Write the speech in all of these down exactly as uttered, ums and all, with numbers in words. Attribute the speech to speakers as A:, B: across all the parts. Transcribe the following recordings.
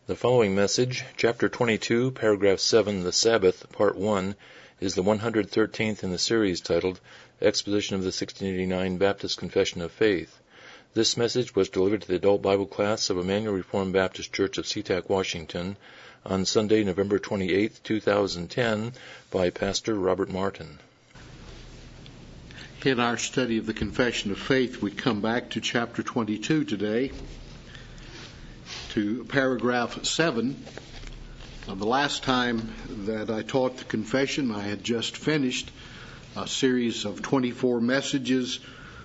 A: The following message, Chapter twenty-two, Paragraph seven, The Sabbath, Part one, is the one hundred thirteenth in the series titled Exposition of the sixteen eighty-nine Baptist Confession of Faith. This message was delivered to the adult Bible class of Emmanuel Reformed Baptist Church of SeaTac, Washington, on Sunday, November twenty-eighth, two thousand ten, by Pastor Robert Martin.
B: In our study of the Confession of Faith, we come back to Chapter twenty-two today, to paragraph seven. Uh, the last time that I taught the confession, I had just finished a series of twenty-four messages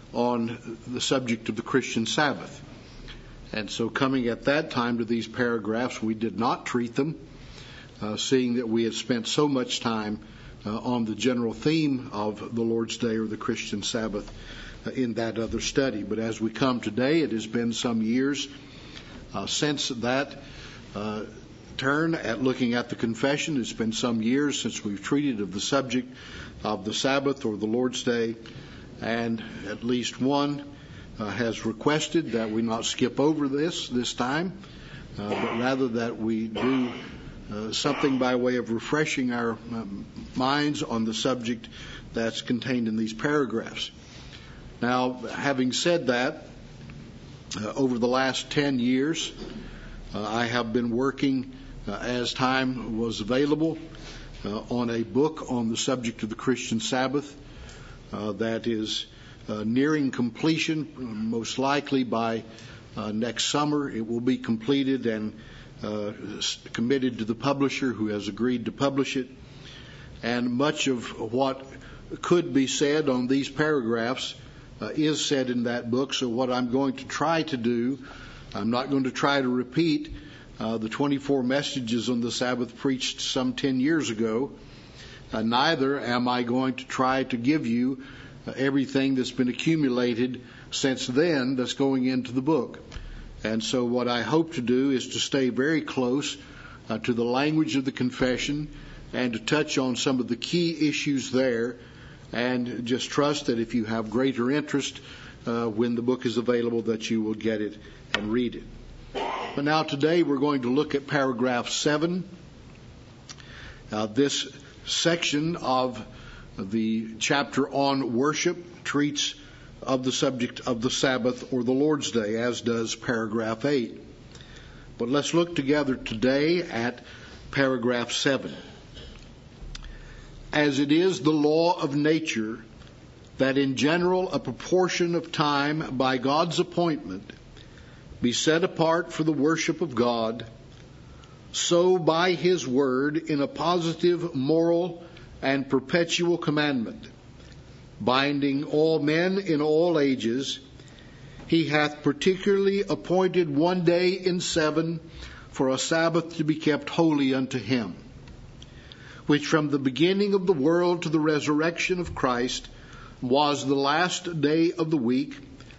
B: on the subject of the Christian Sabbath. And so coming at that time to these paragraphs, we did not treat them, uh, seeing that we had spent so much time uh, on the general theme of the Lord's Day or the Christian Sabbath uh, in that other study. But as we come today, it has been some years Uh, since that uh, turn at looking at the confession. It's been some years since we've treated of the subject of the Sabbath or the Lord's Day, and at least one uh, has requested that we not skip over this this time, uh, but rather that we do uh, something by way of refreshing our um, minds on the subject that's contained in these paragraphs. Now, having said that, Uh, over the last ten years, uh, I have been working uh, as time was available uh, on a book on the subject of the Christian Sabbath uh, that is uh, nearing completion, most likely by uh, next summer. It will be completed and uh, committed to the publisher who has agreed to publish it. And much of what could be said on these paragraphs Uh, is said in that book. So what I'm going to try to do, I'm not going to try to repeat uh, the twenty-four messages on the Sabbath preached some ten years ago. Uh, neither am I going to try to give you uh, everything that's been accumulated since then that's going into the book. And so what I hope to do is to stay very close uh, to the language of the confession and to touch on some of the key issues there, and just trust that if you have greater interest uh, when the book is available, that you will get it and read it. But now today we're going to look at paragraph seven. Uh, this section of the chapter on worship treats of the subject of the Sabbath or the Lord's Day, as does paragraph eight. But let's look together today at paragraph seven. As it is the law of nature that in general a proportion of time by God's appointment be set apart for the worship of God, so by His word in a positive, moral, and perpetual commandment, binding all men in all ages, He hath particularly appointed one day in seven for a Sabbath to be kept holy unto Him, which from the beginning of the world to the resurrection of Christ was the last day of the week,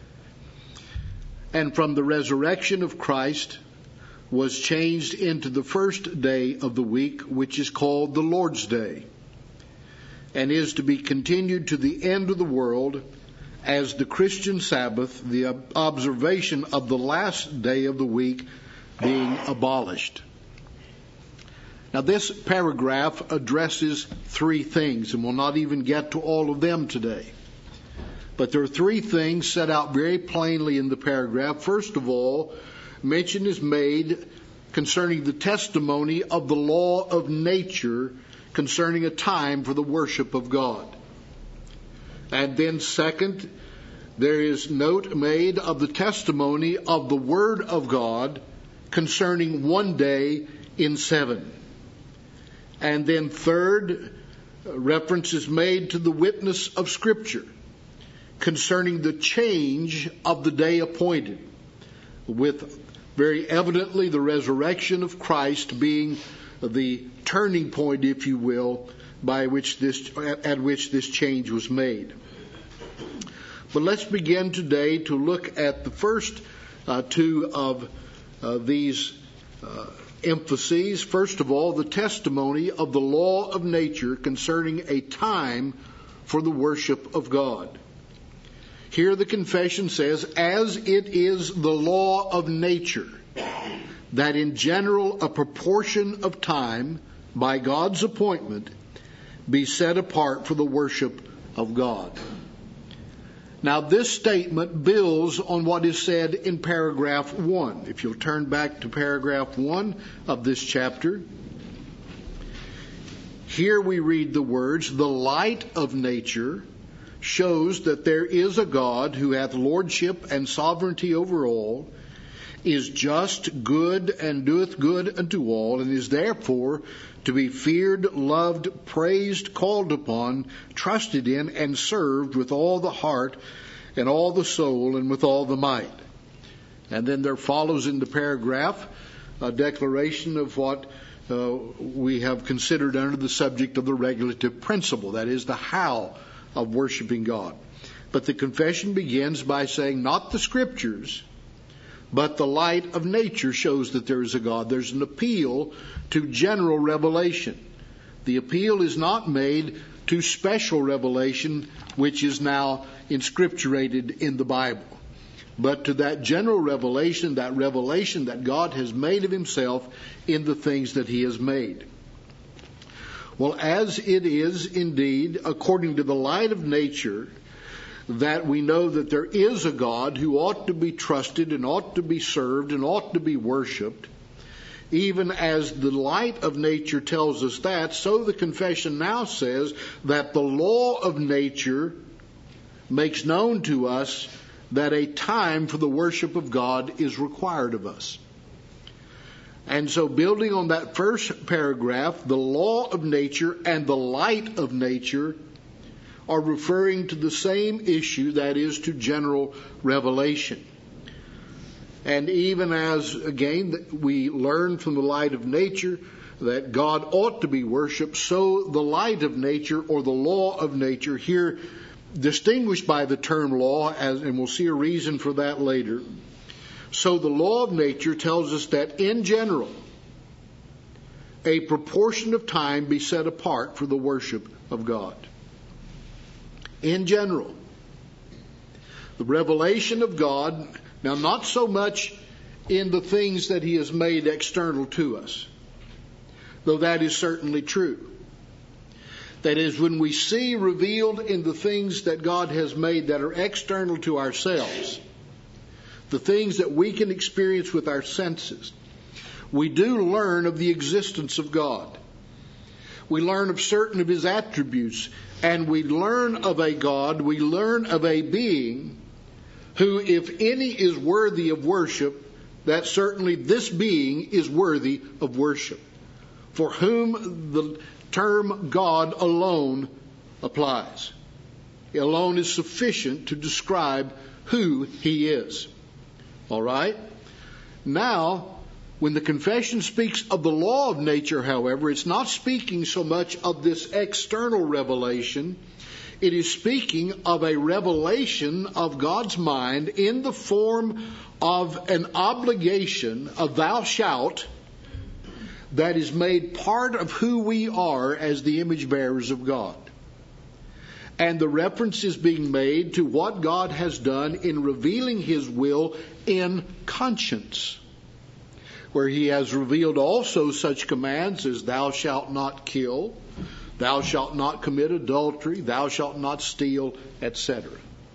B: and from the resurrection of Christ was changed into the first day of the week, which is called the Lord's Day, and is to be continued to the end of the world as the Christian Sabbath, the observation of the last day of the week being abolished. Now, this paragraph addresses three things, and we'll not even get to all of them today. But there are three things set out very plainly in the paragraph. First of all, mention is made concerning the testimony of the law of nature concerning a time for the worship of God. And then second, there is note made of the testimony of the Word of God concerning one day in seven. And then third, reference is made to the witness of Scripture concerning the change of the day appointed, with very evidently the resurrection of Christ being the turning point, if you will, by which this, at which this change was made. But let's begin today to look at the first uh, two of uh, these uh, emphases. First of all, the testimony of the law of nature concerning a time for the worship of God. Here the confession says, as it is the law of nature that in general a proportion of time by God's appointment be set apart for the worship of God. Now this statement builds on what is said in paragraph one. If you'll turn back to paragraph one of this chapter, here we read the words, "The light of nature shows that there is a God who hath lordship and sovereignty over all, is just, good, and doeth good unto all, and is therefore to be feared, loved, praised, called upon, trusted in, and served with all the heart and all the soul and with all the might." And then there follows in the paragraph a declaration of what uh, we have considered under the subject of the regulative principle, that is, the how of worshiping God. But the confession begins by saying, not the Scriptures, but the light of nature shows that there is a God. There's an appeal to general revelation. The appeal is not made to special revelation, which is now inscripturated in the Bible, but to that general revelation, that revelation that God has made of himself in the things that he has made. Well, as it is indeed, according to the light of nature, that we know that there is a God who ought to be trusted and ought to be served and ought to be worshipped, even as the light of nature tells us that, so the confession now says that the law of nature makes known to us that a time for the worship of God is required of us. And so building on that first paragraph, the law of nature and the light of nature are referring to the same issue, that is, to general revelation. And even as, again, we learn from the light of nature that God ought to be worshipped, so the light of nature, or the law of nature, here distinguished by the term law, as, and we'll see a reason for that later. So the law of nature tells us that in general, a proportion of time be set apart for the worship of God. In general, the revelation of God, now not so much in the things that he has made external to us, though that is certainly true. That is, when we see revealed in the things that God has made that are external to ourselves, the things that we can experience with our senses, we do learn of the existence of God. We learn of certain of his attributes, and we learn of a God, we learn of a being who, if any is worthy of worship, that certainly this being is worthy of worship, for whom the term God alone applies. Alone is sufficient to describe who he is. All right? Now, when the confession speaks of the law of nature, however, it's not speaking so much of this external revelation. It is speaking of a revelation of God's mind in the form of an obligation, a thou shalt, that is made part of who we are as the image bearers of God. And the reference is being made to what God has done in revealing his will in conscience, where he has revealed also such commands as thou shalt not kill, thou shalt not commit adultery, thou shalt not steal, et cetera.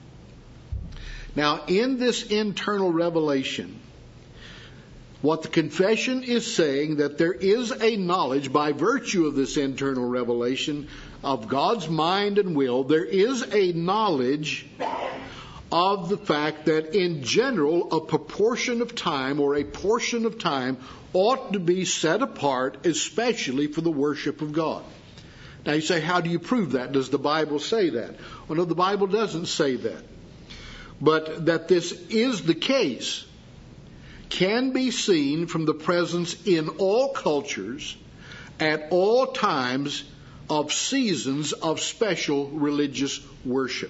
B: Now, in this internal revelation, what the confession is saying, that there is a knowledge by virtue of this internal revelation of God's mind and will, there is a knowledge of the fact that in general a proportion of time or a portion of time ought to be set apart especially for the worship of God. Now you say, how do you prove that? Does the Bible say that? Well, no, the Bible doesn't say that. But that this is the case can be seen from the presence in all cultures at all times of seasons of special religious worship.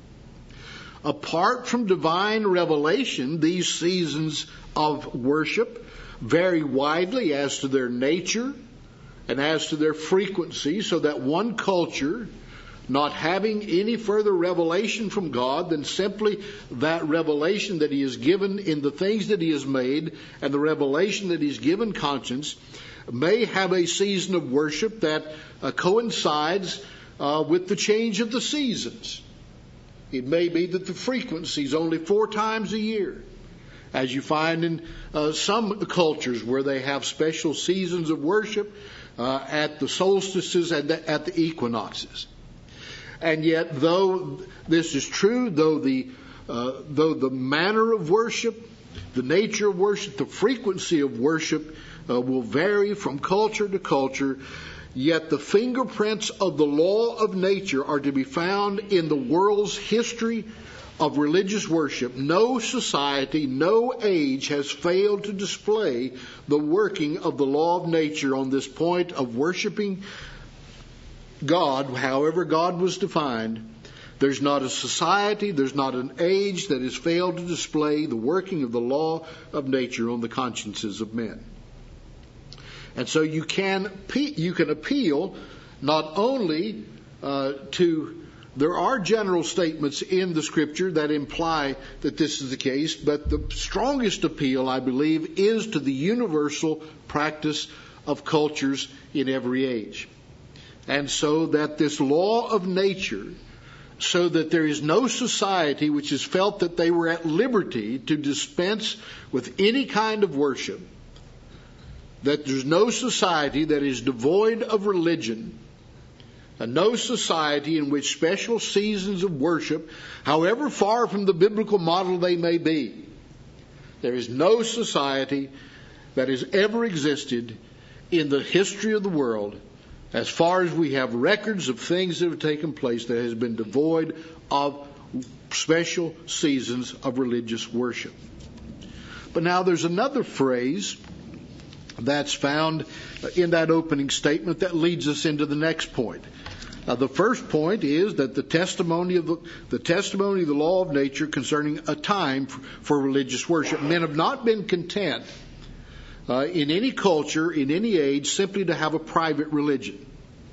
B: Apart from divine revelation, these seasons of worship vary widely as to their nature and as to their frequency, so that one culture not having any further revelation from God than simply that revelation that He has given in the things that He has made and the revelation that He's given conscience, may have a season of worship that uh, coincides uh, with the change of the seasons. It may be that the frequency is only four times a year, as you find in uh, some cultures where they have special seasons of worship uh, at the solstices and the, at the equinoxes. And yet, though this is true, though the uh, though the manner of worship, the nature of worship, the frequency of worship uh, will vary from culture to culture, yet the fingerprints of the law of nature are to be found in the world's history of religious worship. No society, no age has failed to display the working of the law of nature on this point of worshiping God, however God was defined. There's not a society, there's not an age that has failed to display the working of the law of nature on the consciences of men. And so you can you can appeal not only uh, to, there are general statements in the Scripture that imply that this is the case, but the strongest appeal, I believe, is to the universal practice of cultures in every age. And so that this law of nature, so that there is no society which has felt that they were at liberty to dispense with any kind of worship, that there's no society that is devoid of religion, and no society in which special seasons of worship, however far from the biblical model they may be, there is no society that has ever existed in the history of the world, as far as we have records of things that have taken place, that has been devoid of special seasons of religious worship. But now there's another phrase that's found in that opening statement that leads us into the next point. Now, the first point is that the testimony of the, the testimony of the law of nature concerning a time for, for religious worship. Men have not been content uh, in any culture, in any age, simply to have a private religion.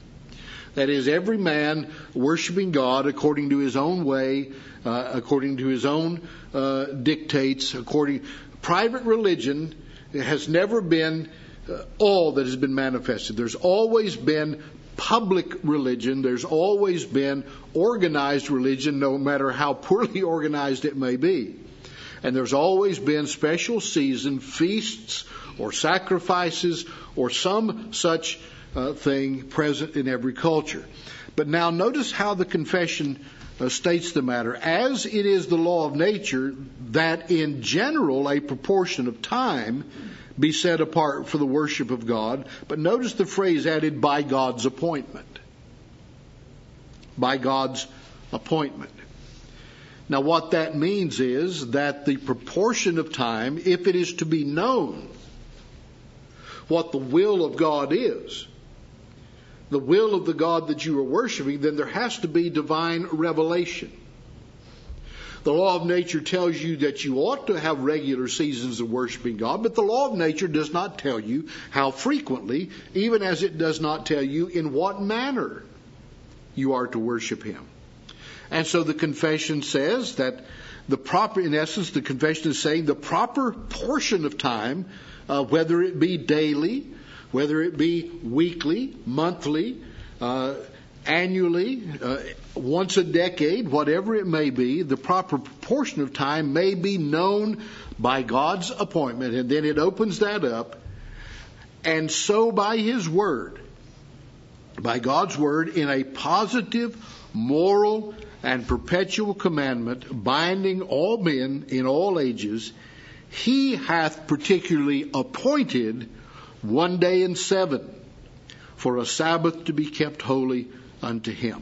B: That is, every man worshiping God according to his own way, uh, according to his own uh, dictates. According, private religion has never been uh, all that has been manifested. There's always been public religion. There's always been organized religion, no matter how poorly organized it may be. And there's always been special season, feasts, or sacrifices, or some such uh, thing present in every culture. But now notice how the confession uh, states the matter. As it is the law of nature that in general a proportion of time be set apart for the worship of God. But notice the phrase added, by God's appointment. By God's appointment. Now what that means is that the proportion of time, if it is to be known what the will of God is, the will of the God that you are worshiping, then there has to be divine revelation. The law of nature tells you that you ought to have regular seasons of worshiping God, but the law of nature does not tell you how frequently, even as it does not tell you in what manner you are to worship Him. And so the confession says that the proper, in essence, the confession is saying the proper portion of time, uh, whether it be daily, whether it be weekly, monthly, uh, annually, uh, once a decade, whatever it may be, the proper proportion of time may be known by God's appointment. And then it opens that up. And so by His Word, by God's Word, in a positive, moral, and perpetual commandment, binding all men in all ages, He hath particularly appointed one day in seven for a Sabbath to be kept holy unto Him.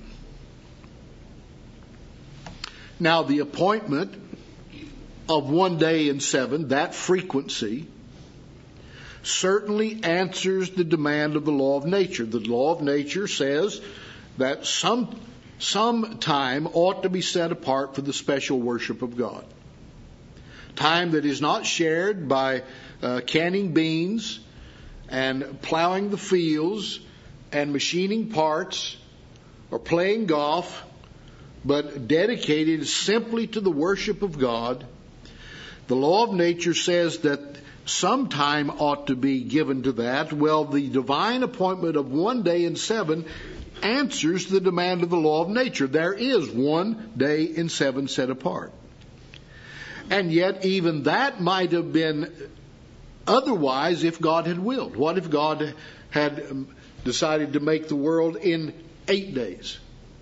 B: Now the appointment of one day in seven, that frequency, certainly answers the demand of the law of nature. The law of nature says that some, some time ought to be set apart for the special worship of God. Time that is not shared by uh, canning beans and plowing the fields and machining parts or playing golf, but dedicated simply to the worship of God. The law of nature says that some time ought to be given to that. Well, the divine appointment of one day in seven answers the demand of the law of nature. There is one day in seven set apart. And yet even that might have been otherwise if God had willed. What if God had decided to make the world in eight days?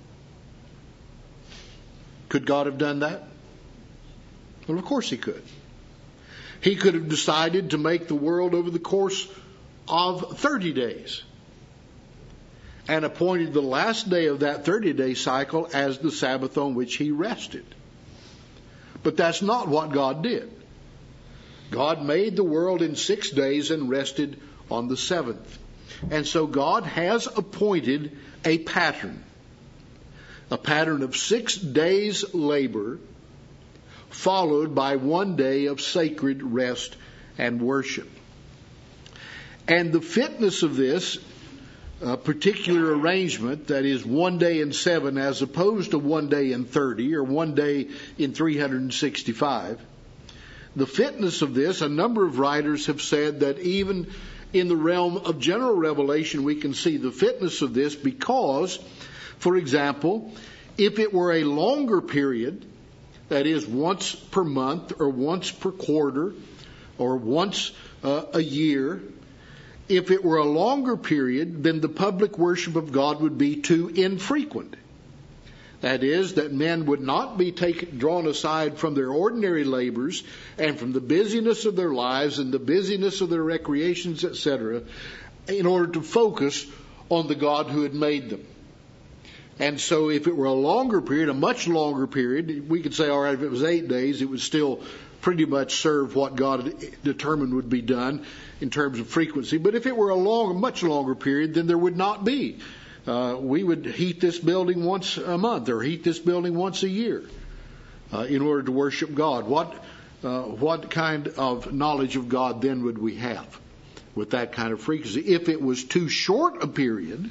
B: Could God have done that? Well, of course he could. He could have decided to make the world over the course of thirty days and appointed the last day of that thirty-day cycle as the Sabbath on which he rested. But that's not what God did. God made the world in six days and rested on the seventh. And so God has appointed a pattern, a pattern of six days' labor, followed by one day of sacred rest and worship. And the fitness of this uh, particular arrangement, that is one day in seven as opposed to one day in thirty or one day in three hundred sixty-five, the fitness of this, a number of writers have said that even in the realm of general revelation we can see the fitness of this because, for example, if it were a longer period, that is once per month or once per quarter or once uh, a year, if it were a longer period, then the public worship of God would be too infrequent. That is, that men would not be taken, drawn aside from their ordinary labors and from the busyness of their lives and the busyness of their recreations, et cetera, in order to focus on the God who had made them. And so if it were a longer period, a much longer period, we could say, all right, if it was eight days, it would still pretty much serve what God determined would be done in terms of frequency. But if it were a long, much longer period, then there would not be. Uh, we would heat this building once a month or heat this building once a year uh, in order to worship God. What, uh, what kind of knowledge of God then would we have with that kind of frequency? If it was too short a period,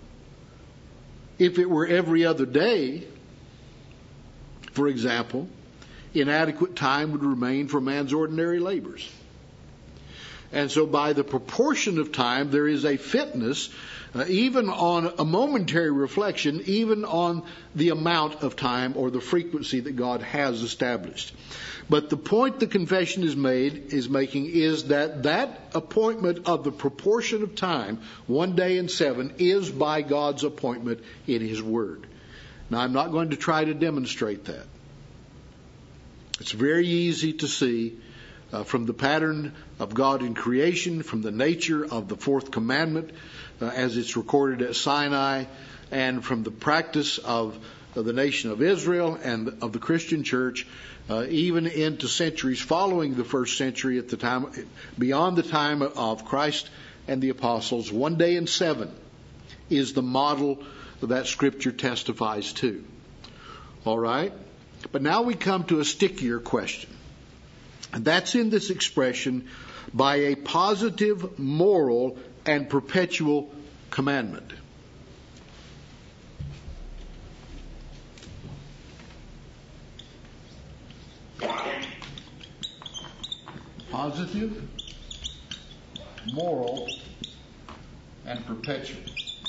B: if it were every other day, for example, inadequate time would remain for man's ordinary labors. And so by the proportion of time, there is a fitness, uh, even on a momentary reflection, even on the amount of time or the frequency that God has established. But the point the confession is made, is making is that that appointment of the proportion of time, one day in seven, is by God's appointment in His Word. Now, I'm not going to try to demonstrate that. It's very easy to see uh, from the pattern of God in creation, from the nature of the fourth commandment uh, as it's recorded at Sinai, and from the practice of, of the nation of Israel and of the Christian church, uh, even into centuries following the first century, at the time beyond the time of Christ and the apostles, one day in seven is the model that Scripture testifies to. All right? But now we come to a stickier question. And that's in this expression, by a positive, moral, and perpetual commandment. Positive, moral, and perpetual.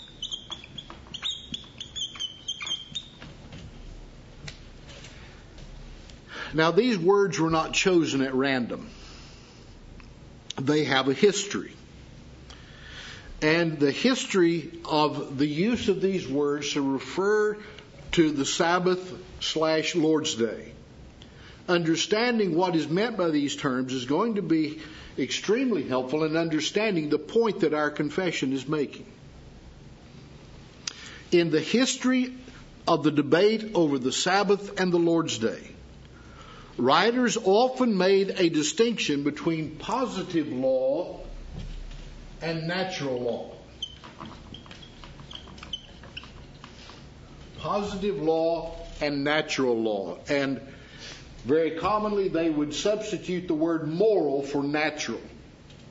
B: Now, these words were not chosen at random. They have a history. And the history of the use of these words to refer to the Sabbath slash Lord's Day. Understanding what is meant by these terms is going to be extremely helpful in understanding the point that our confession is making. In the history of the debate over the Sabbath and the Lord's Day, writers often made a distinction between positive law and natural law. Positive law and natural law. And very commonly they would substitute the word moral for natural.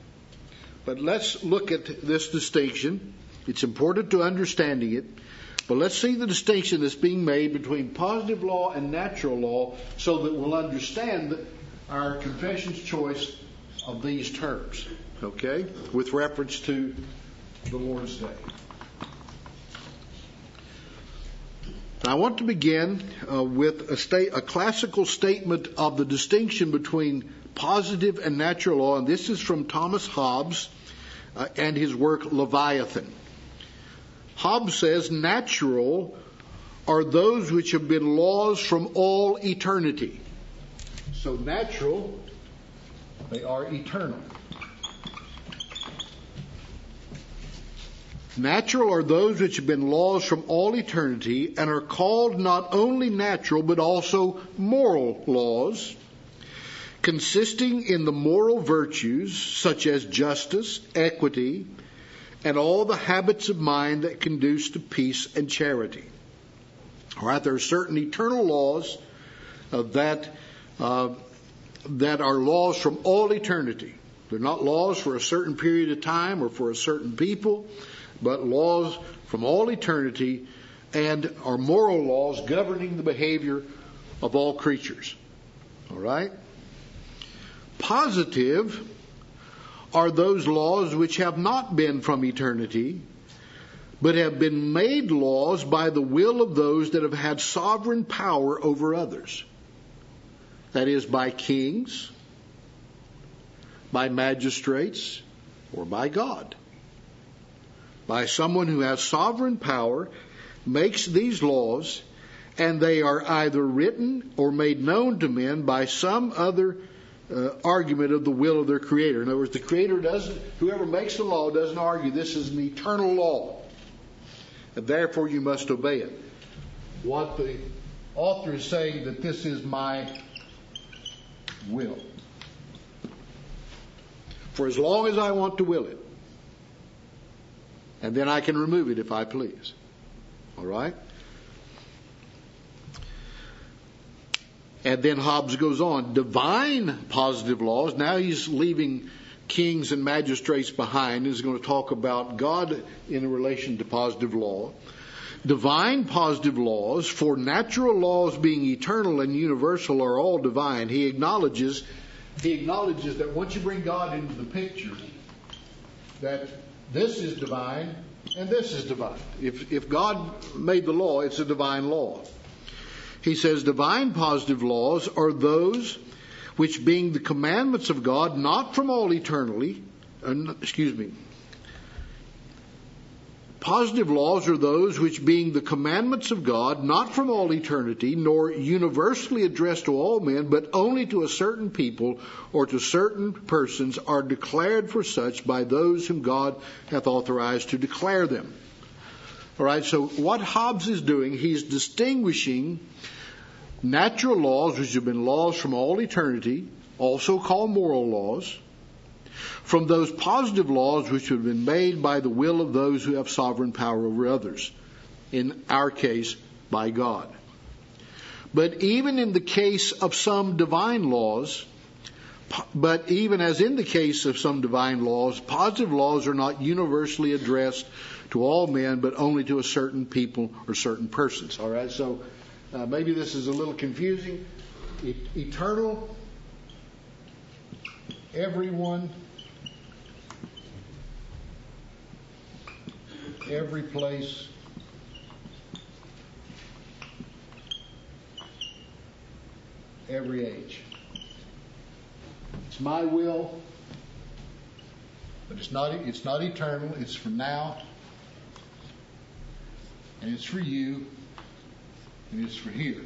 B: But let's look at this distinction. It's important to understanding it. But let's see the distinction that's being made between positive law and natural law so that we'll understand our confession's choice of these terms, okay, with reference to the Lord's Day. I want to begin uh, with a, state, a classical statement of the distinction between positive and natural law, and this is from Thomas Hobbes uh, and his work Leviathan. Hobbes says, natural are those which have been laws from all eternity. So natural, they are eternal. Natural are those which have been laws from all eternity and are called not only natural but also moral laws, consisting in the moral virtues such as justice, equity, and all the habits of mind that conduce to peace and charity. All right, there are certain eternal laws uh, that uh, that are laws from all eternity. They're not laws for a certain period of time or for a certain people, but laws from all eternity and are moral laws governing the behavior of all creatures. All right? Positive are those laws which have not been from eternity, but have been made laws by the will of those that have had sovereign power over others. That is, by kings, by magistrates, or by God. By someone who has sovereign power, makes these laws, and they are either written or made known to men by some other uh, argument of the will of their Creator. In other words, the Creator doesn't, whoever makes the law doesn't argue this is an eternal law, and therefore you must obey it. What the author is saying, that this is my will. For as long as I want to will it. And then I can remove it if I please. All right? And then Hobbes goes on. Divine positive laws. Now he's leaving kings and magistrates behind. He's going to talk about God in relation to positive law. Divine positive laws, for natural laws being eternal and universal are all divine. He acknowledges, he acknowledges that once you bring God into the picture, that this is divine and this is divine. If, if God made the law, it's a divine law. He says divine positive laws are those which, being the commandments of God, not from all eternity, uh, excuse me, positive laws are those which, being the commandments of God, not from all eternity, nor universally addressed to all men, but only to a certain people or to certain persons, are declared for such by those whom God hath authorized to declare them. All right, so what Hobbes is doing, he's distinguishing natural laws, which have been laws from all eternity, also called moral laws, from those positive laws which have been made by the will of those who have sovereign power over others. In our case, by God. But even in the case of some divine laws, but even as in the case of some divine laws, positive laws are not universally addressed to all men, but only to a certain people or certain persons. All right, so uh, maybe this is a little confusing. E- eternal, everyone, every place, every age. It's my will, but it's not it's not eternal. It's for now, and it's for you, and it's for here.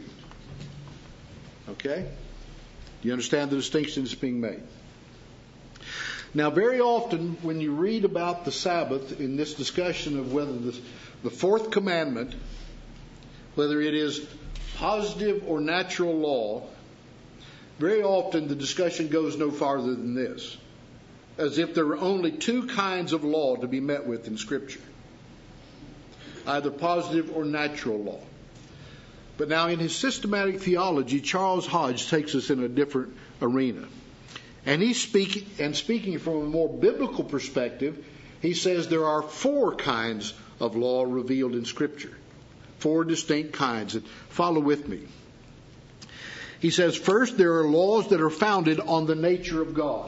B: Okay? Do you understand the distinction that's being made? Now, very often when you read about the Sabbath in this discussion of whether the, the fourth commandment, whether it is positive or natural law, very often the discussion goes no farther than this, as if there were only two kinds of law to be met with in Scripture, either positive or natural law. But now in his systematic theology, Charles Hodge takes us in a different arena. And he's speaking, and speaking from a more biblical perspective, he says there are four kinds of law revealed in Scripture. Four distinct kinds. Follow with me. He says, first, there are laws that are founded on the nature of God.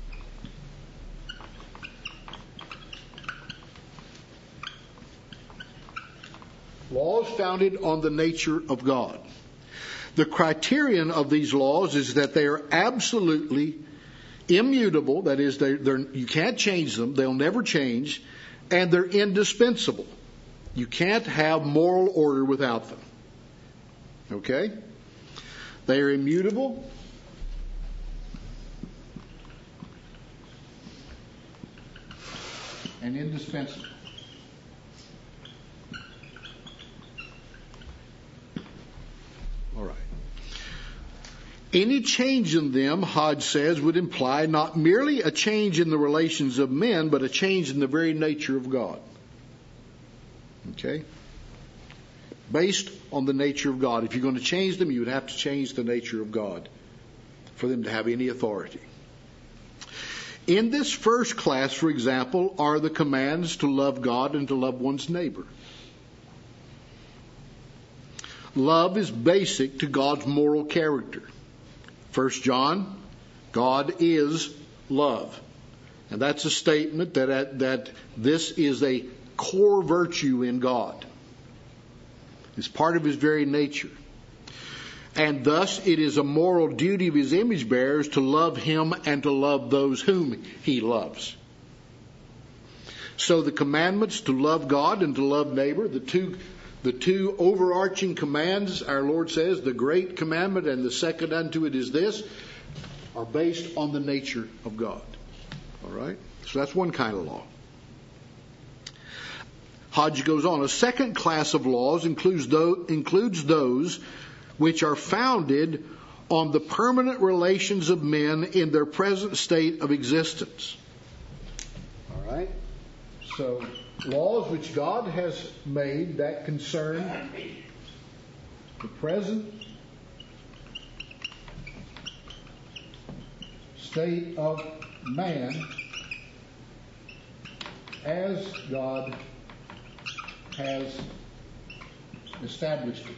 B: Laws founded on the nature of God. The criterion of these laws is that they are absolutely immutable. That is, they're, they're, you can't change them. They'll never change. And they're indispensable. You can't have moral order without them. Okay? They are immutable. And indispensable. All right. Any change in them, Hodge says, would imply not merely a change in the relations of men, but a change in the very nature of God. Okay? Based on the nature of God. If you're going to change them, you would have to change the nature of God for them to have any authority. In this first class, for example, are the commands to love God and to love one's neighbor. Love is basic to God's moral character. First John, God is love. And that's a statement that, that this is a core virtue in God. It's part of His very nature. And thus it is a moral duty of His image bearers to love Him and to love those whom He loves. So the commandments to love God and to love neighbor, the two The two overarching commands, our Lord says, the great commandment and the second unto it is this, are based on the nature of God. All right? So that's one kind of law. Hodge goes on. A second class of laws includes those, includes those which are founded on the permanent relations of men in their present state of existence. All right? So laws which God has made that concern the present state of man as God has established it.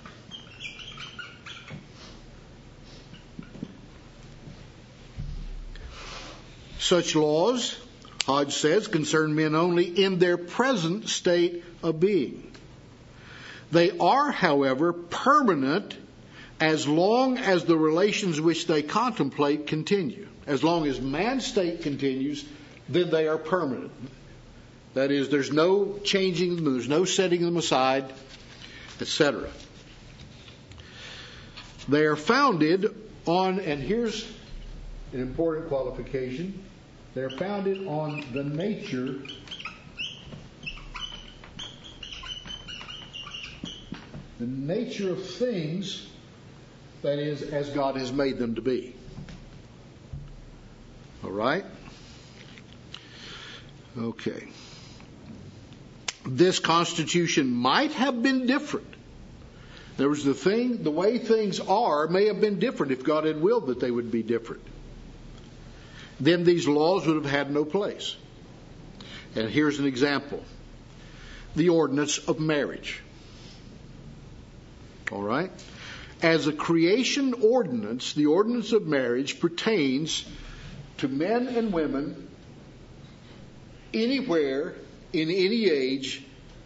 B: Such laws, Hodge says, concern men only in their present state of being. They are, however, permanent as long as the relations which they contemplate continue. As long as man's state continues, then they are permanent. That is, there's no changing them, there's no setting them aside, et cetera. They are founded on, and here's an important qualification, they're founded on the nature the nature of things, that is, as God has made them to be. All right? Okay. This Constitution might have been different. There was the thing, the way things are may have been different if God had willed that they would be different. Then these laws would have had no place. And here's an example. The ordinance of marriage. All right? As a creation ordinance, the ordinance of marriage pertains to men and women anywhere, in any age,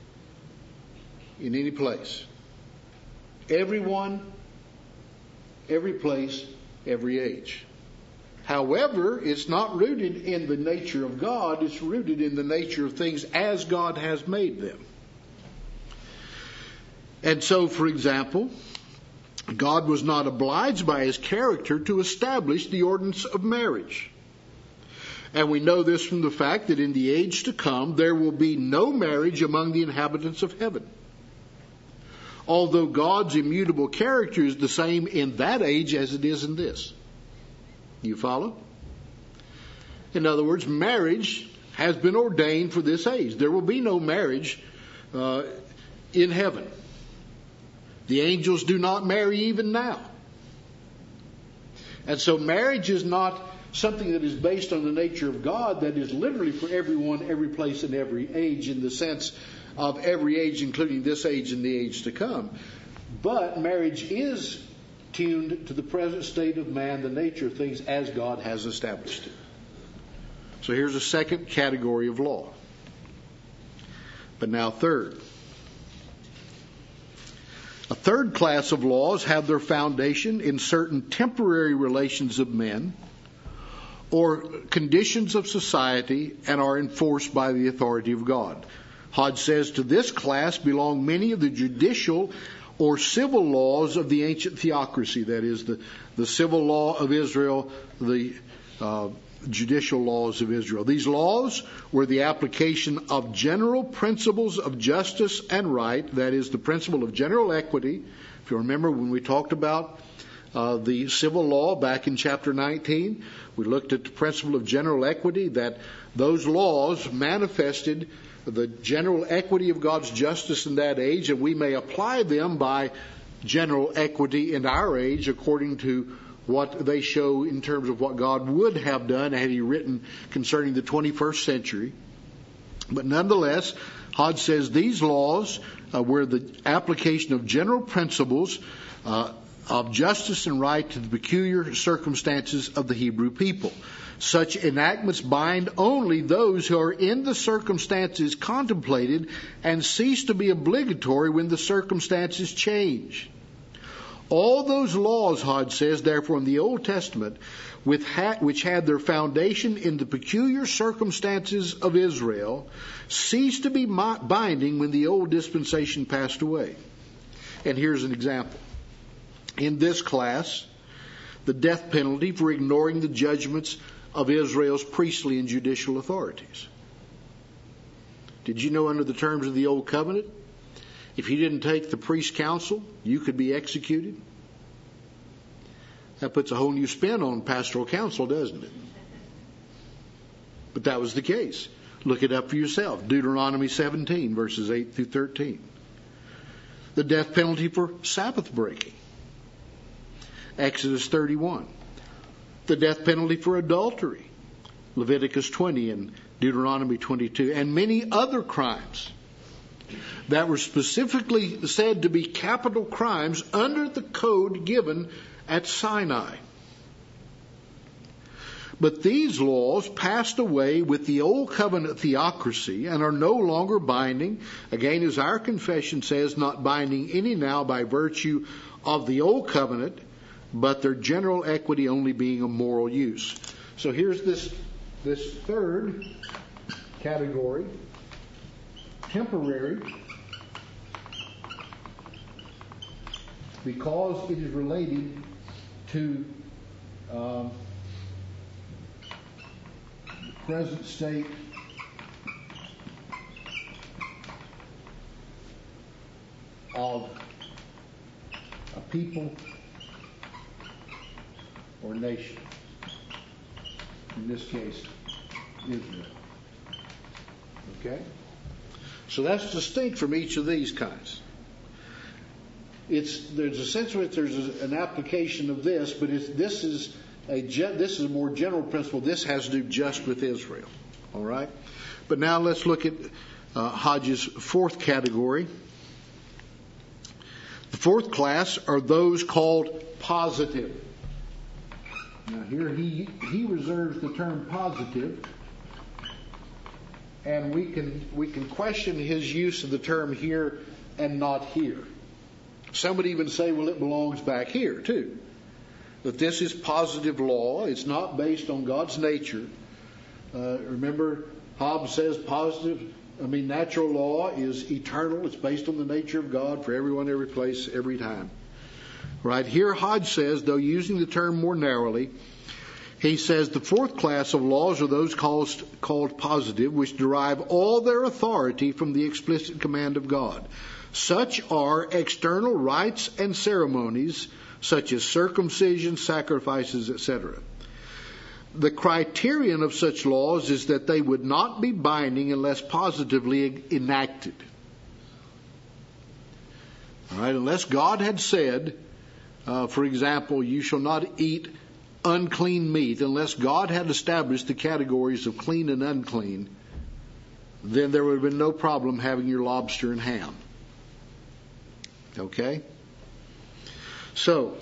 B: in any place. Everyone, every place, every age. However, it's not rooted in the nature of God, it's rooted in the nature of things as God has made them. And so, for example, God was not obliged by His character to establish the ordinance of marriage. And we know this from the fact that in the age to come, there will be no marriage among the inhabitants of heaven. Although God's immutable character is the same in that age as it is in this. You follow? In other words, marriage has been ordained for this age. There will be no marriage uh, in heaven. The angels do not marry even now. And so marriage is not something that is based on the nature of God that is literally for everyone, every place, and every age, in the sense of every age, including this age and the age to come. But marriage is tuned to the present state of man, the nature of things as God has established it. So here's a second category of law. But now third. A third class of laws have their foundation in certain temporary relations of men or conditions of society and are enforced by the authority of God. Hodge says, to this class belong many of the judicial or civil laws of the ancient theocracy, that is, the, the civil law of Israel, the uh, judicial laws of Israel. These laws were the application of general principles of justice and right, that is, the principle of general equity. If you remember when we talked about uh, the civil law back in chapter nineteen, we looked at the principle of general equity, that those laws manifested the general equity of God's justice in that age, and we may apply them by general equity in our age according to what they show in terms of what God would have done had He written concerning the twenty-first century. But nonetheless, Hodge says these laws uh, were the application of general principles uh, of justice and right to the peculiar circumstances of the Hebrew people. Such enactments bind only those who are in the circumstances contemplated and cease to be obligatory when the circumstances change. All those laws, Hodge says, therefore, in the Old Testament, with ha- which had their foundation in the peculiar circumstances of Israel, ceased to be mi- binding when the old dispensation passed away. And here's an example. In this class, the death penalty for ignoring the judgments of Israel's priestly and judicial authorities. Did you know under the terms of the Old Covenant, if you didn't take the priest's counsel, you could be executed? That puts a whole new spin on pastoral counsel, doesn't it? But that was the case. Look it up for yourself. Deuteronomy seventeen, verses eight through thirteen. The death penalty for Sabbath breaking. Exodus thirty-one. The death penalty for adultery. Leviticus twenty and Deuteronomy twenty-two. And many other crimes that were specifically said to be capital crimes under the code given at Sinai. But these laws passed away with the Old Covenant theocracy and are no longer binding. Again, as our confession says, not binding any now by virtue of the Old Covenant, but their general equity only being a moral use. So here's this, this third category, temporary, because it is related to um, the present state of a people or nation. In this case, Israel. Okay? So that's distinct from each of these kinds. It's there's a sense of it. There's a, an application of this, but it's, this is a this is a more general principle. This has to do just with Israel. All right. But now let's look at uh, Hodge's fourth category. The fourth class are those called positive. Now here he he reserves the term positive, and we can we can question his use of the term here and not here. Some would even say, well, it belongs back here too. That this is positive law. It's not based on God's nature. Uh, remember, Hobbes says positive, I mean, natural law is eternal. It's based on the nature of God for everyone, every place, every time. Right here, Hodge says, though using the term more narrowly, he says the fourth class of laws are those called, called positive, which derive all their authority from the explicit command of God. Such are external rites and ceremonies, such as circumcision, sacrifices, et cetera. The criterion of such laws is that they would not be binding unless positively enacted. All right, unless God had said, uh, for example, you shall not eat unclean meat, unless God had established the categories of clean and unclean, then there would have been no problem having your lobster and ham. Okay? So,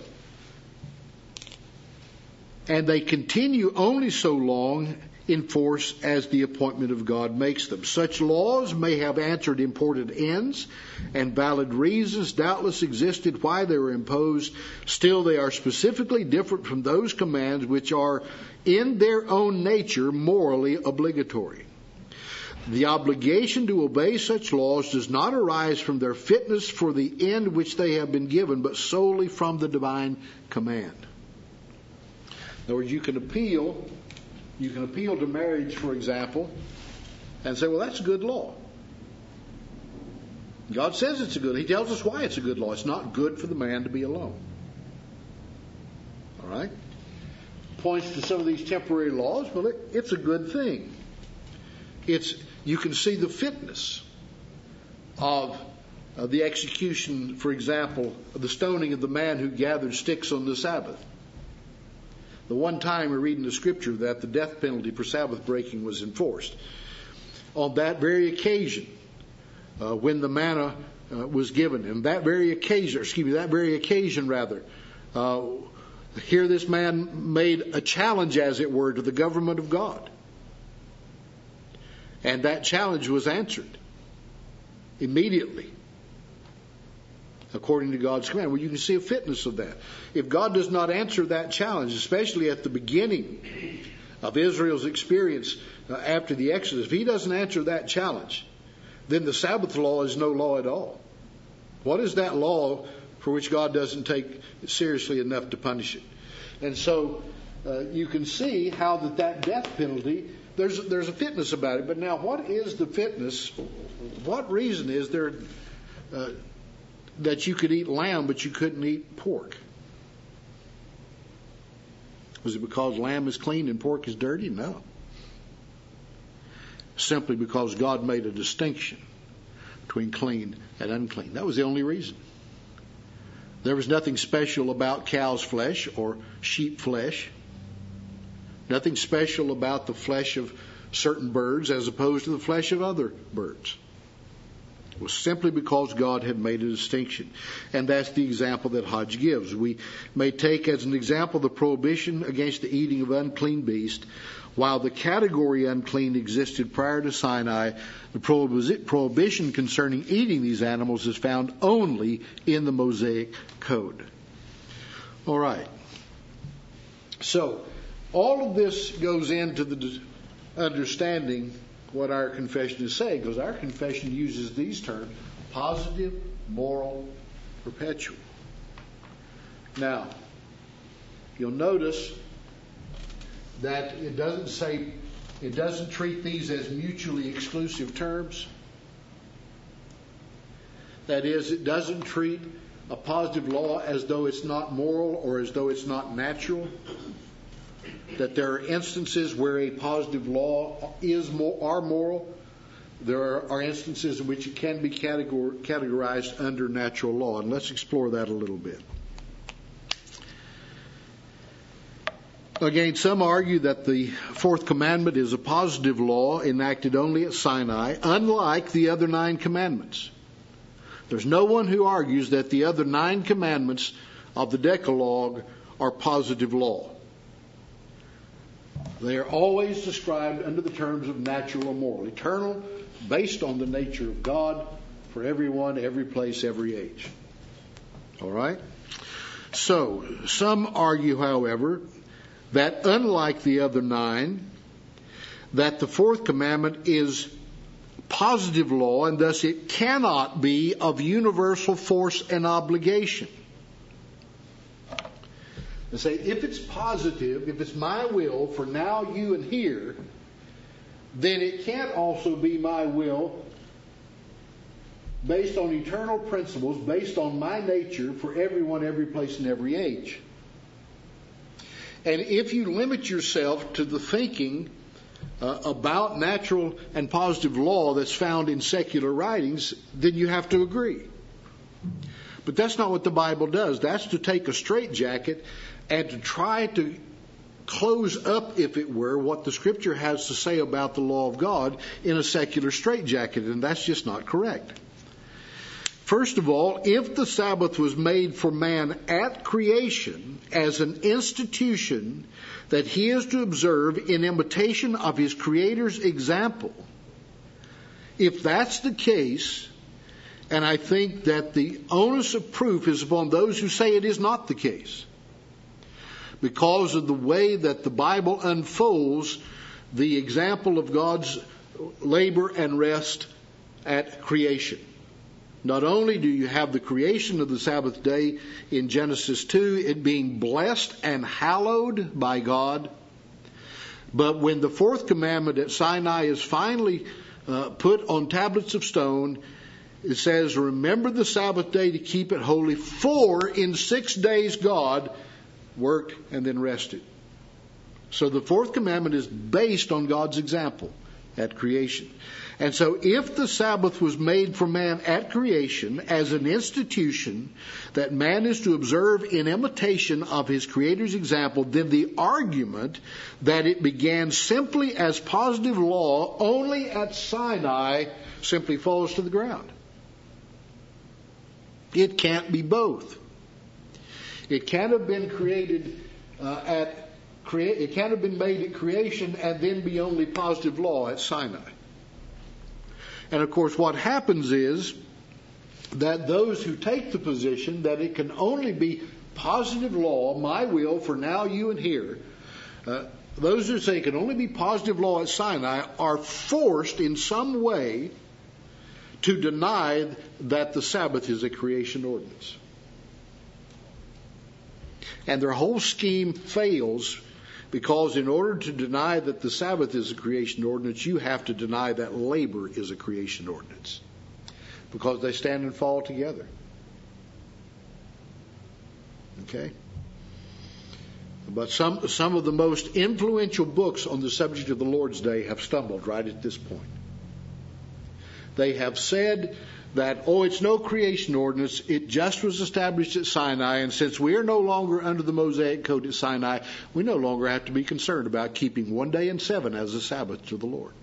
B: and they continue only so long in force as the appointment of God makes them. Such laws may have answered important ends, and valid reasons doubtless existed why they were imposed. Still, they are specifically different from those commands which are in their own nature morally obligatory. The obligation to obey such laws does not arise from their fitness for the end which they have been given, but solely from the divine command. In other words, you can appeal, you can appeal to marriage, for example, and say, well, that's a good law. God says it's a good. He tells us why it's a good law. It's not good for the man to be alone. All right? Points to some of these temporary laws. Well, it, it's a good thing. It's you can see the fitness of uh, the execution, for example, of the stoning of the man who gathered sticks on the Sabbath. The one time we read in the Scripture that the death penalty for Sabbath breaking was enforced. On that very occasion, uh, when the manna uh, was given, and that very occasion, excuse me, that very occasion rather, uh, here this man made a challenge, as it were, to the government of God. And that challenge was answered immediately, according to God's command. Well, you can see a fitness of that. If God does not answer that challenge, especially at the beginning of Israel's experience uh, after the Exodus, if He doesn't answer that challenge, then the Sabbath law is no law at all. What is that law for which God doesn't take it seriously enough to punish it? And so uh, you can see how that, that death penalty, there's, there's a fitness about it. But now, what is the fitness? What reason is there uh, that you could eat lamb but you couldn't eat pork? Was it because lamb is clean and pork is dirty? No. Simply because God made a distinction between clean and unclean. That was the only reason. There was nothing special about cow's flesh or sheep flesh. Nothing special about the flesh of certain birds as opposed to the flesh of other birds. It was simply because God had made a distinction. And that's the example that Hodge gives. We may take as an example the prohibition against the eating of unclean beasts. While the category unclean existed prior to Sinai, the prohibition concerning eating these animals is found only in the Mosaic Code. All right. So, all of this goes into the understanding what our confession is saying, because our confession uses these terms: positive, moral, perpetual. Now, you'll notice that it doesn't say, it doesn't treat these as mutually exclusive terms. That is, it doesn't treat a positive law as though it's not moral or as though it's not natural. That there are instances where a positive law is are moral. There are instances in which it can be categor- categorized under natural law. And let's explore that a little bit. Again, some argue that the fourth commandment is a positive law enacted only at Sinai, unlike the other nine commandments. There's no one who argues that the other nine commandments of the Decalogue are positive law. They are always described under the terms of natural or moral, eternal, based on the nature of God, for everyone, every place, every age. All right? So, some argue, however, that unlike the other nine, that the fourth commandment is positive law, and thus it cannot be of universal force and obligation. And say, if it's positive, if it's my will for now, you, and here, then it can't also be my will based on eternal principles, based on my nature for everyone, every place, and every age. And if you limit yourself to the thinking uh, about natural and positive law that's found in secular writings, then you have to agree. But that's not what the Bible does. That's to take a straitjacket and to try to close up, if it were, what the Scripture has to say about the law of God in a secular straitjacket, and that's just not correct. First of all, if the Sabbath was made for man at creation as an institution that he is to observe in imitation of his Creator's example, if that's the case, and I think that the onus of proof is upon those who say it is not the case, because of the way that the Bible unfolds the example of God's labor and rest at creation. Not only do you have the creation of the Sabbath day in Genesis two, it being blessed and hallowed by God, but when the fourth commandment at Sinai is finally uh, put on tablets of stone, it says, remember the Sabbath day to keep it holy, for in six days God worked and then rested. So the fourth commandment is based on God's example at creation. And so if the Sabbath was made for man at creation as an institution that man is to observe in imitation of his Creator's example, then the argument that it began simply as positive law only at Sinai simply falls to the ground. It can't be both. It can't have been created uh, at crea- it can't have been made at creation and then be only positive law at Sinai. And of course, what happens is that those who take the position that it can only be positive law, my will for now, you and here, uh, those who say it can only be positive law at Sinai are forced in some way to deny that the Sabbath is a creation ordinance. And their whole scheme fails because in order to deny that the Sabbath is a creation ordinance, you have to deny that labor is a creation ordinance. Because they stand and fall together. Okay? But some, some of the most influential books on the subject of the Lord's Day have stumbled right at this point. They have said that, oh, it's no creation ordinance. It just was established at Sinai. And since we are no longer under the Mosaic Code at Sinai, we no longer have to be concerned about keeping one day in seven as a Sabbath to the Lord.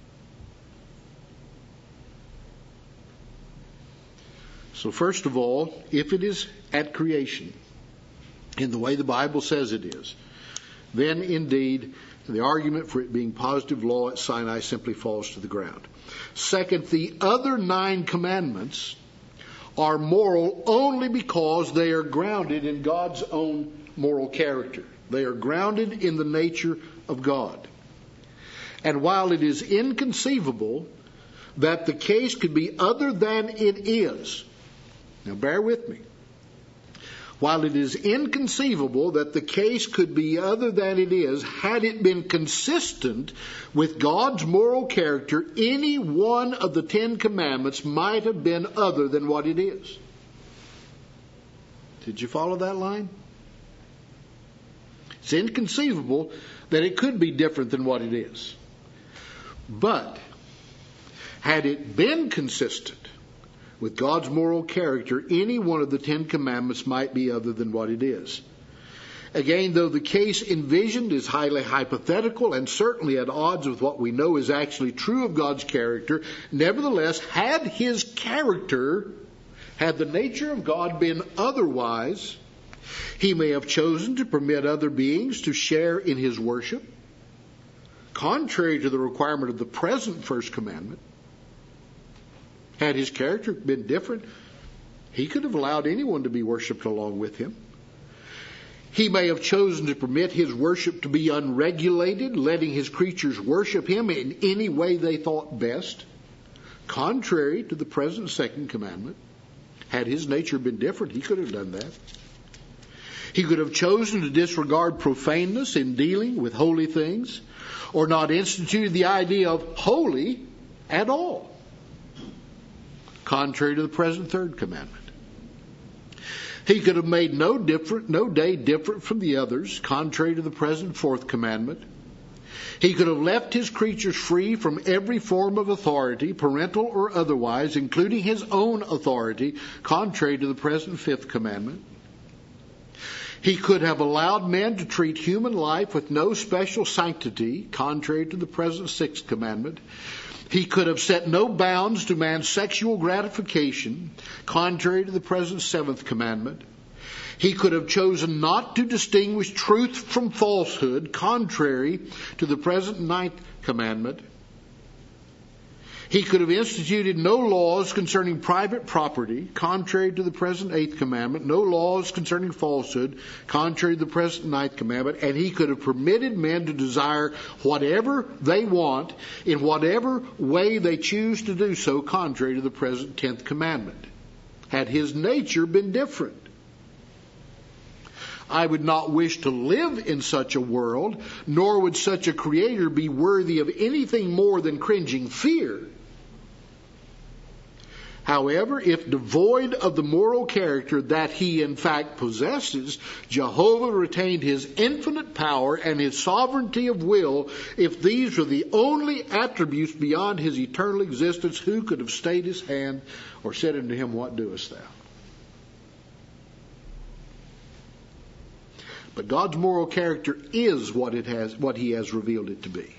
B: So first of all, if it is at creation, in the way the Bible says it is, then indeed the argument for it being positive law at Sinai simply falls to the ground. Second, the other nine commandments are moral only because they are grounded in God's own moral character. They are grounded in the nature of God. And while it is inconceivable that the case could be other than it is, now bear with me, while it is inconceivable that the case could be other than it is, had it been consistent with God's moral character, any one of the Ten Commandments might have been other than what it is. Did you follow that line? It's inconceivable that it could be different than what it is. But had it been consistent with God's moral character, any one of the Ten Commandments might be other than what it is. Again, though the case envisioned is highly hypothetical and certainly at odds with what we know is actually true of God's character, nevertheless, had His character, had the nature of God been otherwise, He may have chosen to permit other beings to share in His worship, contrary to the requirement of the present First Commandment. Had His character been different, He could have allowed anyone to be worshipped along with Him. He may have chosen to permit His worship to be unregulated, letting His creatures worship Him in any way they thought best, contrary to the present Second Commandment. Had His nature been different, He could have done that. He could have chosen to disregard profaneness in dealing with holy things, or not instituted the idea of holy at all, contrary to the present Third Commandment. He could have made no different, no day different from the others, contrary to the present Fourth Commandment. He could have left His creatures free from every form of authority, parental or otherwise, including His own authority, contrary to the present Fifth Commandment. He could have allowed men to treat human life with no special sanctity, contrary to the present sixth commandment. He could have set no bounds to man's sexual gratification, contrary to the present seventh commandment. He could have chosen not to distinguish truth from falsehood, contrary to the present ninth commandment. He could have instituted no laws concerning private property, contrary to the present eighth commandment, no laws concerning falsehood, contrary to the present ninth commandment, and he could have permitted men to desire whatever they want in whatever way they choose to do so, contrary to the present tenth commandment, had his nature been different. I would not wish to live in such a world, nor would such a creator be worthy of anything more than cringing fear. However, if devoid of the moral character that he in fact possesses, Jehovah retained his infinite power and his sovereignty of will. If these were the only attributes beyond his eternal existence, who could have stayed his hand or said unto him, what doest thou? But God's moral character is what it has, what he has revealed it to be.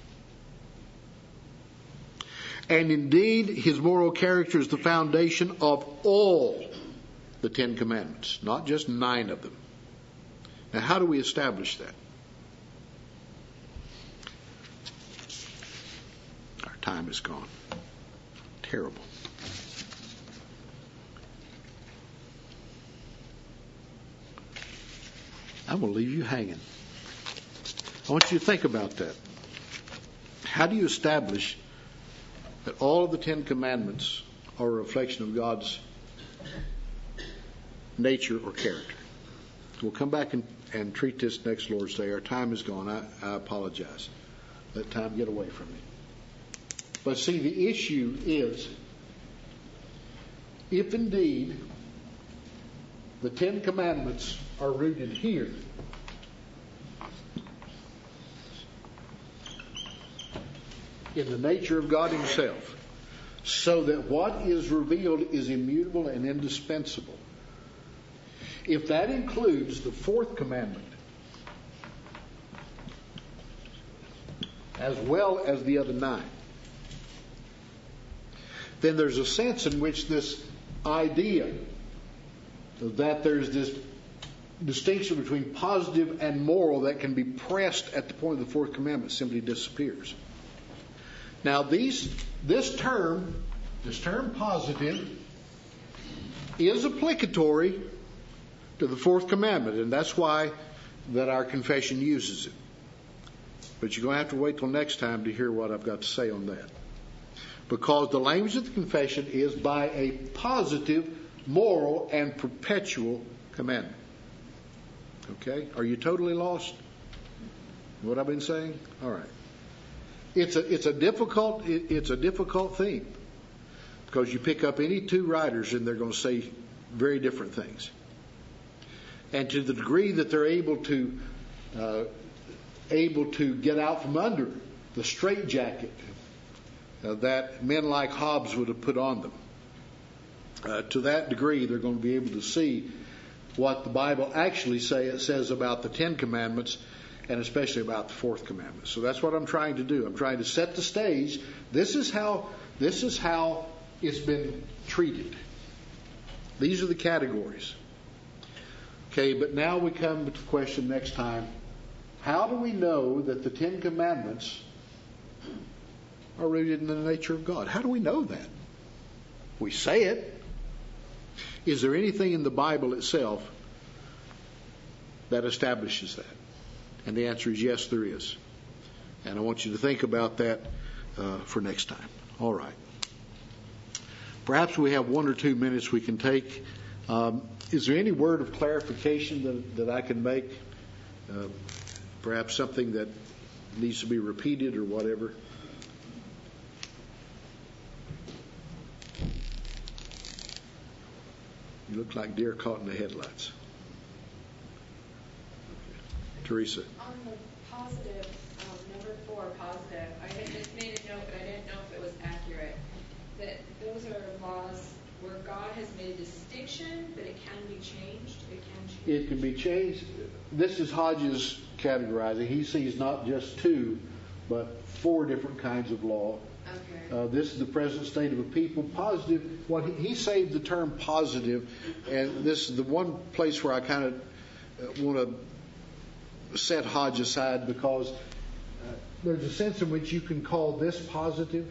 B: And indeed, his moral character is the foundation of all the Ten Commandments, not just nine of them. Now, how do we establish that? Our time is gone. Terrible. I'm going to leave you hanging. I want you to think about that. How do you establish that all of the Ten Commandments are a reflection of God's nature or character? We'll come back and, and treat this next Lord's Day. Our time is gone. I, I apologize. Let time get away from me. But see, the issue is, if indeed the Ten Commandments are rooted here, in the nature of God himself, so that what is revealed is immutable and indispensable. If that includes the fourth commandment, as well as the other nine, then there's a sense in which this idea that there's this distinction between positive and moral that can be pressed at the point of the fourth commandment simply disappears. Now, these, this term, this term positive, is applicatory to the fourth commandment, and that's why that our confession uses it. But you're going to have to wait till next time to hear what I've got to say on that. Because the language of the confession is by a positive, moral, and perpetual commandment. Okay? Are you totally lost? What I've been saying? All right. It's a it's a difficult it, it's a difficult thing, because you pick up any two writers and they're going to say very different things. And to the degree that they're able to uh, able to get out from under the straitjacket uh, that men like Hobbes would have put on them, uh, to that degree they're going to be able to see what the Bible actually say it says about the Ten Commandments, and especially about the fourth commandment. So that's what I'm trying to do. I'm trying to set the stage. This is how this is how it's been treated. These are the categories. Okay, but now we come to the question next time: how do we know that the Ten Commandments are rooted in the nature of God? How do we know that? We say it. Is there anything in the Bible itself that establishes that? And the answer is yes, there is. And I want you to think about that uh, for next time. All right. Perhaps we have one or two minutes we can take. Um, is there any word of clarification that, that I can make? Uh, perhaps something that needs to be repeated or whatever? You look like deer caught in the headlights. Teresa.
C: On the positive, um, number four, positive, I had just made a note, but I didn't know if it was accurate, that those are laws where God has made a distinction distinction, but it can be changed. It can change.
B: It can be changed. This is Hodges categorizing. He sees not just two, but four different kinds of law.
C: Okay.
B: Uh, this is the present state of a people. Positive. What he, he saved the term positive, and this is the one place where I kind of want to set Hodge aside, because uh, there's a sense in which you can call this positive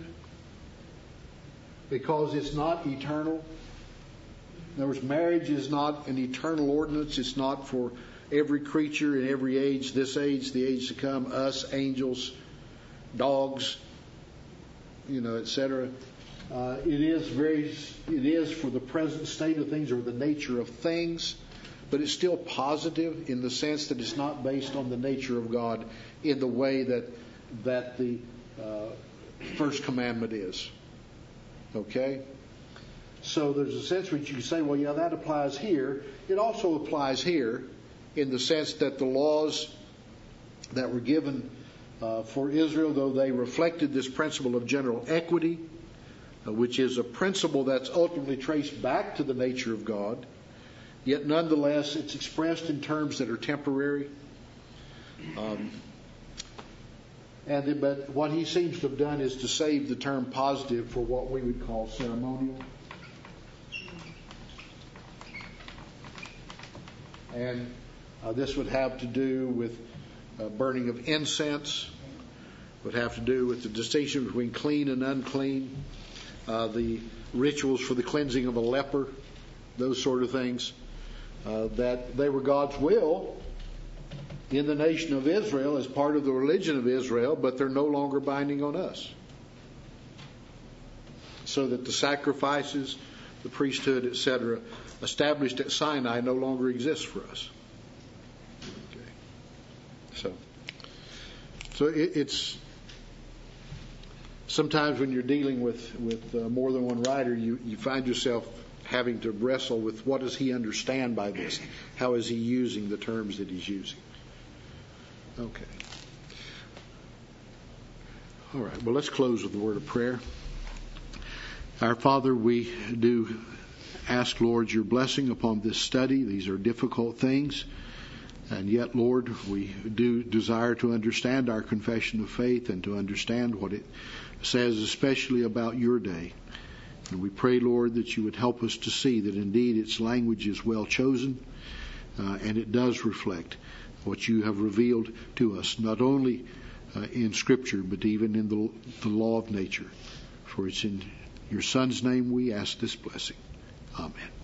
B: because it's not eternal. In other words, marriage is not an eternal ordinance. It's not for every creature in every age, this age, the age to come, us, angels, dogs, you know, et cetera. Uh, it is very, it is for the present state of things or the nature of things, but it's still positive in the sense that it's not based on the nature of God in the way that that the uh, first commandment is. Okay? So there's a sense which you can say, well, yeah, that applies here. It also applies here in the sense that the laws that were given uh, for Israel, though they reflected this principle of general equity, uh, which is a principle that's ultimately traced back to the nature of God, yet nonetheless it's expressed in terms that are temporary. Um, and then, but what he seems to have done is to save the term positive for what we would call ceremonial. And uh, this would have to do with uh, burning of incense, would have to do with the distinction between clean and unclean, uh, the rituals for the cleansing of a leper, those sort of things, uh, that they were God's will in the nation of Israel as part of the religion of Israel, but they're no longer binding on us. So that the sacrifices, the priesthood, et cetera, established at Sinai no longer exists for us. Okay. So, so it, it's sometimes when you're dealing with with uh, more than one writer, you you find yourself having to wrestle with what does he understand by this? How is he using the terms that he's using? Okay. All right. Well, let's close with the word of prayer. Our Father, we do ask, Lord, your blessing upon this study. These are difficult things. And yet, Lord, we do desire to understand our confession of faith and to understand what it says, especially about your day. And we pray, Lord, that you would help us to see that indeed its language is well chosen, uh, and it does reflect what you have revealed to us, not only uh, in Scripture, but even in the, the law of nature. For it's in your Son's name we ask this blessing. Amen.